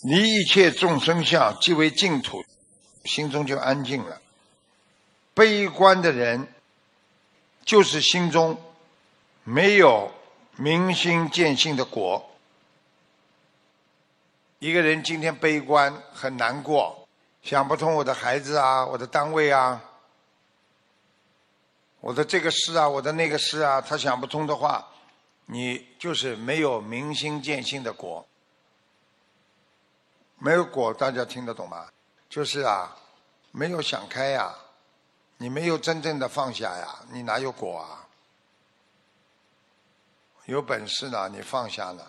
离一切众生相，即为净土，心中就安静了。悲观的人，就是心中没有明心见性的果。一个人今天悲观，很难过，想不通我的孩子啊，我的单位啊，我的这个事啊，我的那个事啊，他想不通的话，你就是没有明心见性的果。没有果，大家听得懂吗？就是啊，没有想开呀，你没有真正的放下呀，你哪有果啊？有本事呢，你放下了。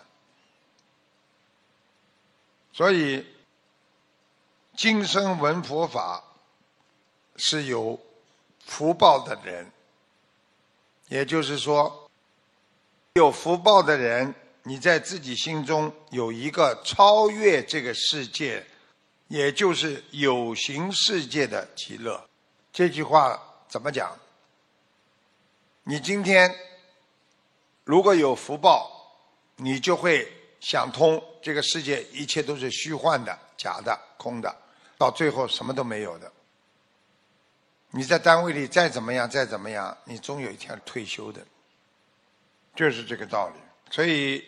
所以今生闻佛法是有福报的人，也就是说，有福报的人，你在自己心中有一个超越这个世界，也就是有形世界的极乐。这句话怎么讲？你今天如果有福报，你就会想通这个世界一切都是虚幻的、假的、空的，到最后什么都没有的。你在单位里再怎么样，再怎么样，你终有一天退休的，就是这个道理。所以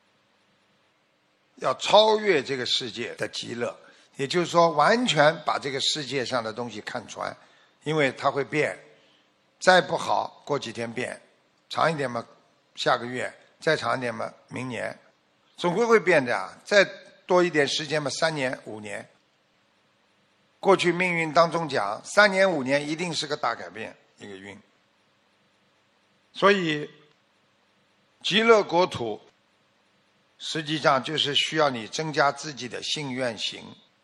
要超越这个世界的极乐，也就是说完全把这个世界上的东西看穿，因为它会变，再不好过几天变，长一点嘛下个月，再长一点嘛明年，总归会变的啊。再多一点时间嘛3年5年。过去命运当中讲3年5年一定是个大改变，一个运。所以极乐国土实际上就是需要你增加自己的信愿行。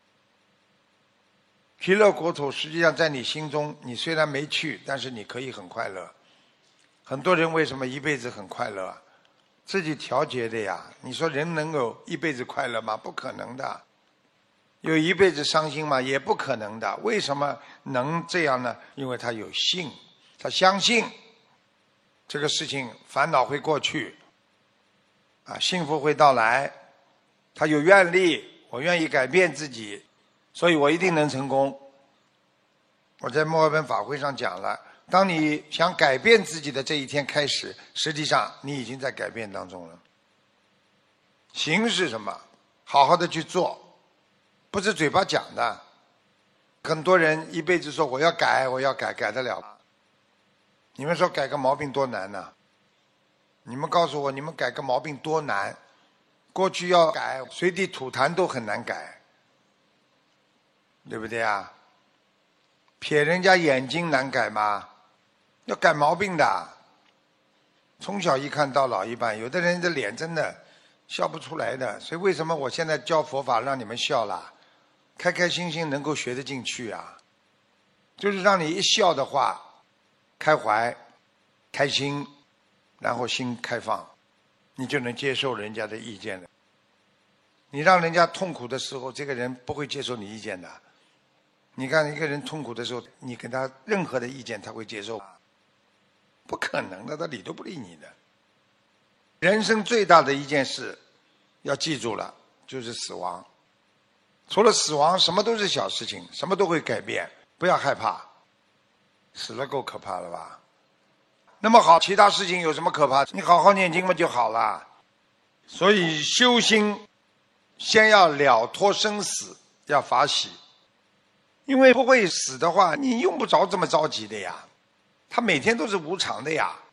极乐国土实际上在你心中，你虽然没去，但是你可以很快乐。很多人为什么一辈子很快乐啊？自己调节的呀。你说人能有一辈子快乐吗？不可能的。有一辈子伤心吗？也不可能的。为什么能这样呢？因为他有信，他相信这个事情烦恼会过去啊，幸福会到来。他有愿力，我愿意改变自己，所以我一定能成功。我在墨尔本法会上讲了，当你想改变自己的这一天开始，实际上你已经在改变当中了。行是什么？好好的去做，不是嘴巴讲的。很多人一辈子说我要改，我要改，改得了吗？你们说改个毛病多难呢？你们告诉我，你们改个毛病多难？过去要改随地吐痰都很难改，对不对啊？撇人家眼睛难改吗？要改毛病的。从小一看到老一半，有的人的脸真的笑不出来的。所以为什么我现在教佛法让你们笑啦？开开心心能够学得进去啊，就是让你一笑的话，开怀开心，然后心开放，你就能接受人家的意见了。你让人家痛苦的时候，这个人不会接受你意见的。你看一个人痛苦的时候，你给他任何的意见他会接受？不可能的，他理都不理你的。人生最大的一件事要记住了，就是死亡。除了死亡，什么都是小事情，什么都会改变，不要害怕。死了够可怕了吧？那么好，其他事情有什么可怕？你好好念经嘛就好了。所以修心先要了脱生死，要法喜。因为不会死的话，你用不着这么着急的呀。他每天都是无常的呀。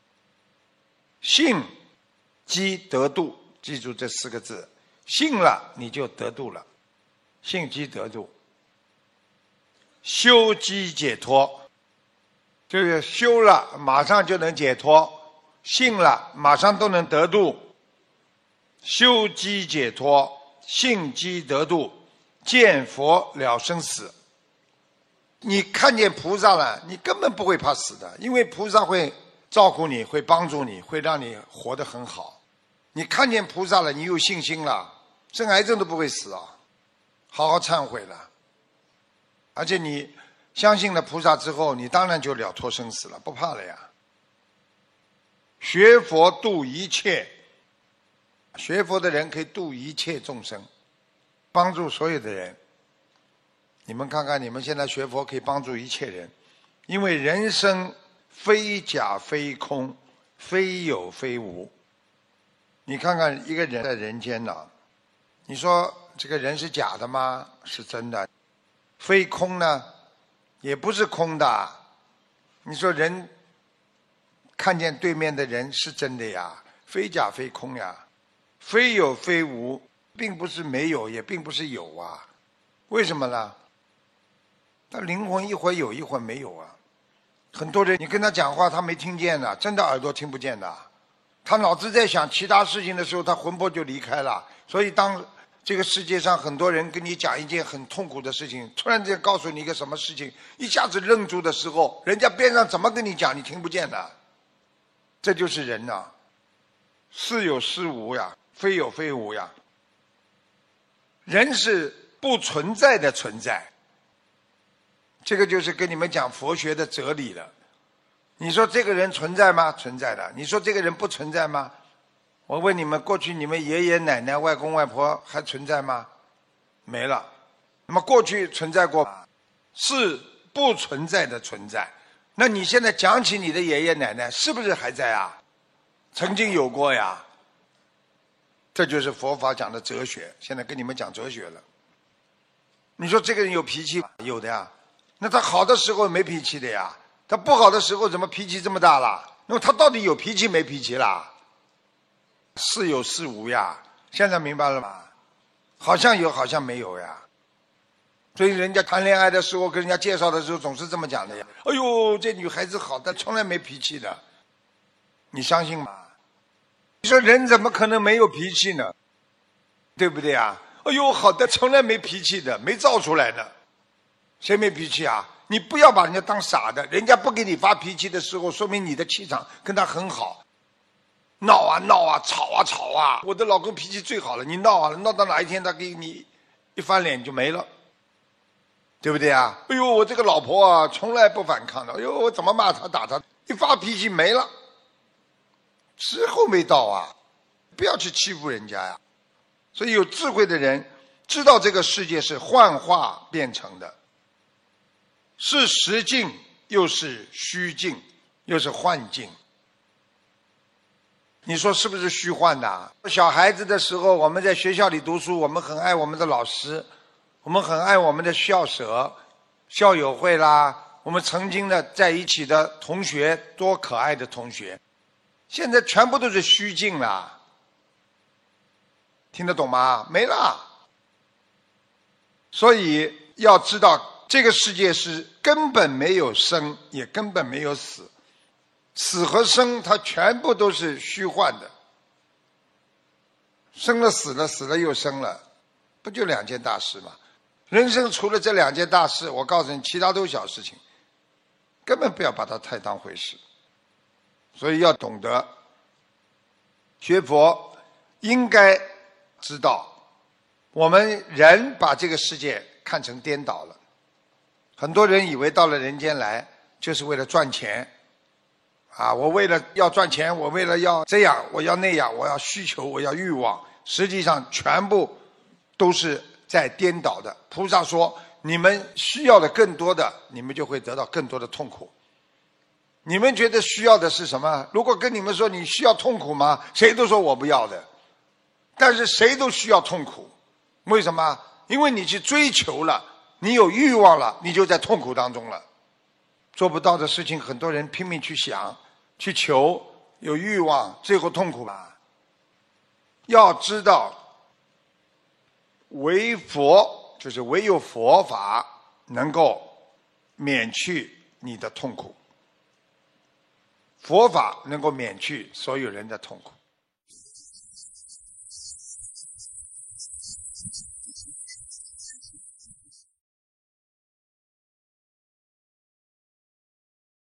信即得度，记住这4个字，信了你就得度了。信即得度，修即解脱，就是修了马上就能解脱，信了马上都能得度。修即解脱，信即得度，见佛了生死。你看见菩萨了，你根本不会怕死的，因为菩萨会照顾你，会帮助你，会让你活得很好。你看见菩萨了，你有信心了，生癌症都不会死啊。好好忏悔了，而且你相信了菩萨之后，你当然就了脱生死了，不怕了呀。学佛度一切，学佛的人可以度一切众生， 帮助所有的人。你们看看，你们现在学佛可以帮助一切人，因为人生非假非空，非有非无。你看看一个人在人间呢，你说这个人是假的吗？是真的。非空呢，也不是空的。你说人看见对面的人是真的呀，非假非空呀，非有非无，并不是没有，也并不是有啊。为什么呢？他灵魂一会儿有一会儿没有啊。很多人你跟他讲话他没听见的，真的耳朵听不见的，他脑子在想其他事情的时候他魂魄就离开了。所以当这个世界上很多人跟你讲一件很痛苦的事情，突然间告诉你一个什么事情，一下子愣住的时候，人家边上怎么跟你讲你听不见的。这就是人呐，是有是无呀，非有非无呀。人是不存在的存在，这个就是跟你们讲佛学的哲理了。你说这个人存在吗？存在的。你说这个人不存在吗？我问你们，过去你们爷爷奶奶外公外婆还存在吗？没了。那么过去存在过，是不存在的存在。那你现在讲起你的爷爷奶奶，是不是还在啊？曾经有过呀。这就是佛法讲的哲学，现在跟你们讲哲学了。你说这个人有脾气吗？有的呀。那他好的时候没脾气的呀，他不好的时候怎么脾气这么大了？那么他到底有脾气没脾气啦？是有是无呀，现在明白了吗？好像有好像没有呀。所以人家谈恋爱的时候跟人家介绍的时候总是这么讲的呀。哎呦，这女孩子好，但从来没脾气的，你相信吗？你说人怎么可能没有脾气呢？对不对啊？哎呦，好的，从来没脾气的，没造出来的。谁没脾气啊？你不要把人家当傻的，人家不给你发脾气的时候，说明你的气场跟他很好。闹啊闹啊，吵啊吵啊，我的老公脾气最好了，你闹啊，闹到哪一天他给你一翻脸就没了，对不对啊？哎呦，我这个老婆啊，从来不反抗的，哎呦，我怎么骂他打他，一发脾气没了，时候没到啊，不要去欺负人家呀。所以有智慧的人知道这个世界是幻化变成的，是实境又是虚境又是幻境。你说是不是虚幻的？小孩子的时候我们在学校里读书，我们很爱我们的老师，我们很爱我们的校舍校友会啦，我们曾经的在一起的同学，多可爱的同学，现在全部都是虚境了。听得懂吗？没了。所以要知道这个世界是根本没有生，也根本没有死，死和生它全部都是虚幻的。生了死了，死了又生了，不就两件大事吗？人生除了这两件大事，我告诉你，其他都小事情，根本不要把它太当回事。所以要懂得学佛，应该知道我们人把这个世界看成颠倒了。很多人以为到了人间来就是为了赚钱啊，我为了要赚钱，我为了要这样，我要那样，我要需求，我要欲望，实际上全部都是在颠倒的。菩萨说，你们需要的更多的，你们就会得到更多的痛苦。你们觉得需要的是什么？如果跟你们说你需要痛苦吗？谁都说我不要的。但是谁都需要痛苦，为什么？因为你去追求了，你有欲望了，你就在痛苦当中了。做不到的事情，很多人拼命去想去求，有欲望，最后痛苦吧。要知道唯佛，就是唯有佛法能够免去你的痛苦，佛法能够免去所有人的痛苦。